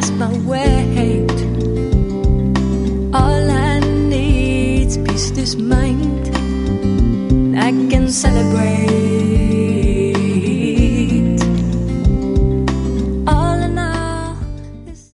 lost my way. All I need's peace, this mind I can celebrate.